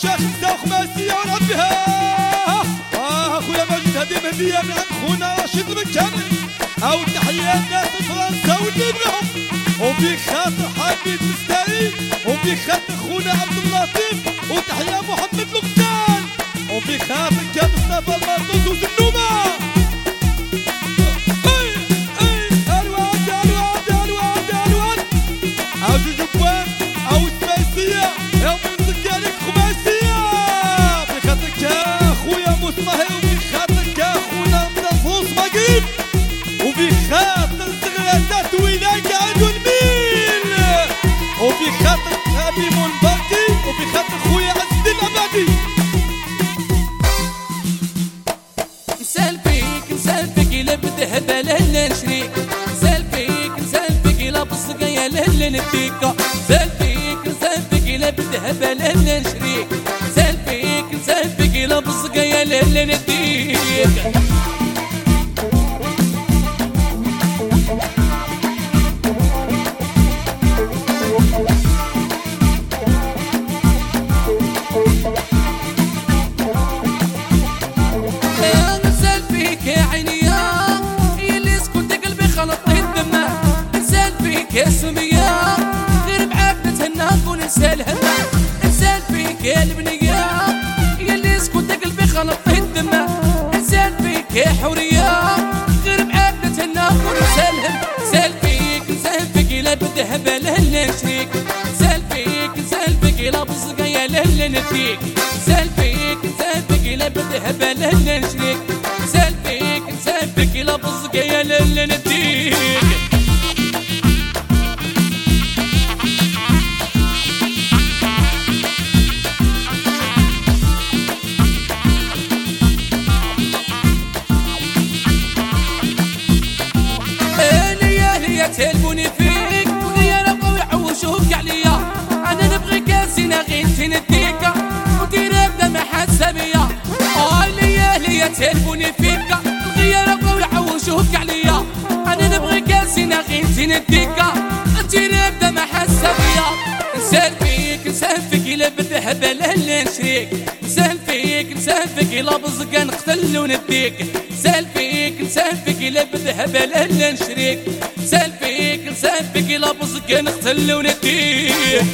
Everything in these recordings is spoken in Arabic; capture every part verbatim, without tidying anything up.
شيخ نساء خماسية ونعبيها. اه اخويا ماجد هذه مهدية من عند خونا رشيد المكامل. او تحية الناس فرنسا واللي يبغيهم، وفي خاطر حبيب مستاري، وفي خاطر خونا عبد اللطيف، وتحية محمد لقطان، وفي خاطر كان مصطفى المرطوز وزنومة. او جوجو بوان او سباسية او منطقة عليك خماسية، في خاطرك يا خويا مصطفى، وفي خاطرك يا خونا منفوس مقريب، وفي خاطر زغراتات ويلاك عدو الميل، وفي خاطر ابي منبركي، وفي خاطر خويا عز الدين العبادي. نسال فيك نسال فيك الا بذهب لا نشريك، نسال فيك نسال فيك الا بالصقايا لا نديك، نسال فيك نسال فيك الا بذهب لا نشريك، نسال فيك نسال فيك الا بالصقايا لا نديك. يا سمية غير معاك نتهنى وننسى الهمة، انسان فيك يا البنية يا اللي سكوت قلبي خلط الدمة، انسان فيك يا حورية غير معاك نتهنى وننسى الهم، انسان فيك انسان فيك لا بالذهب لا نشريك، انسان فيك انسان فيك لا بالصقايا لا نديك، انسان فيك انسان فيك لا بالذهب لا نشريك، انسان فيك انسان فيك لا بالصقايا لا نديك. تلفوني فيك وغير ابغى يعوشوك عليا، انا نبغي كاسينا غير نديك ودير ابدا ما حاسه بيا. اه ليا ليا تلفوني فيك وغير ابغى يعوشوك عليا، انا نبغي كاسينا غير نديك ودير ابدا ما حاسه بيا. نسال فيك نسال فيك الا بالذهب لا نشريك، نسال فيك نسال فيك الا بالزقا نقتل ونديك، نسال فيك نسال فيك الا بالذهب لا نشريك، نسال فيك نسال فيك الا بالزقا نقتل ونديك.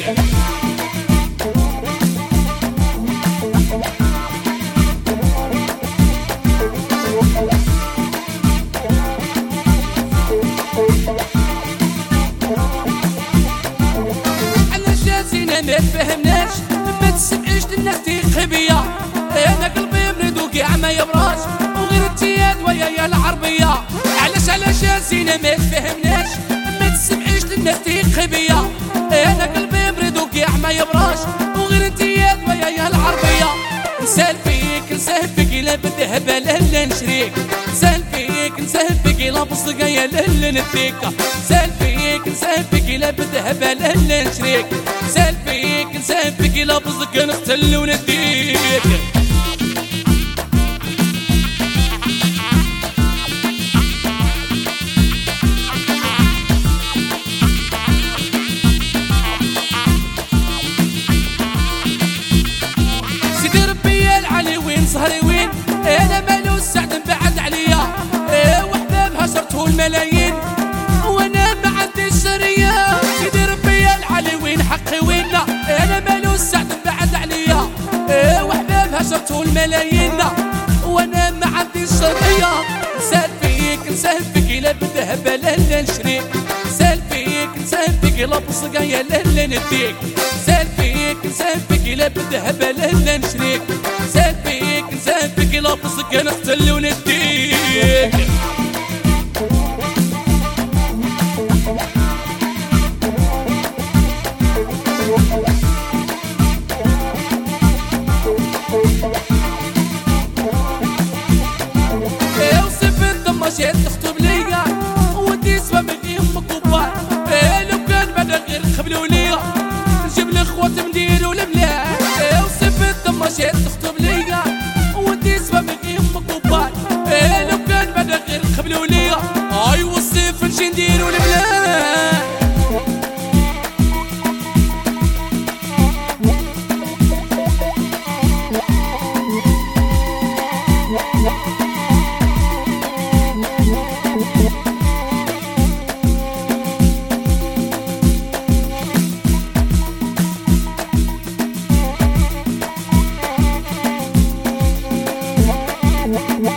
ما تفهمناش ما تسمعيش للناس تيق بيا، انا قلبي مريض وكاع ما يبراش وغير انتيا ويايا العربيه. علاش علاش يا زينه ما تفهمناش ما تسمعيش للناس تيق بيا، انا قلبي مريض وكاع ما يبراش وغير انتيا ويايا العربيه. نسال فيك نسال فيك الا بالذهب لا نشريك، نسال فيك نسال فيك الا بالصقايا لا نديك، نسال فيك نسال فيك الا بالذهب لا نشريك، نسال فيك نسال فيك الا بالزقا نقتل ونديك. سيدي ربي يا العلي وين صهري وين، انا مالو السعد بعد عليا، ايه وحبابها شرطو الملايين وانا ما عنديش شريه. سيدي ربي يا العلي وين حقي وين، انا مالو السعد بعد عليا، ايه وحبابها شرطو الملايين وانا ما عنديش شريه. نسال فيك نسال فيك الا بالذهب لا نشريك، نسال فيك نسال فيك الا بالصقايا لا نديك، نسال فيك نسال فيك الا بالذهب لا نشريك، نسال فيك نسال فيك الا بالصقا نقتل ونديك. وصف انت مشيت تخطب ليا ودي سوا من امك وباك، لو كان بعد غير قبلوا ليا نجيب الاخوات نديروا الملاح. وصف انت مشيت تخطب ليا ودي سوا من امك وباك، لو كان بعد Woo!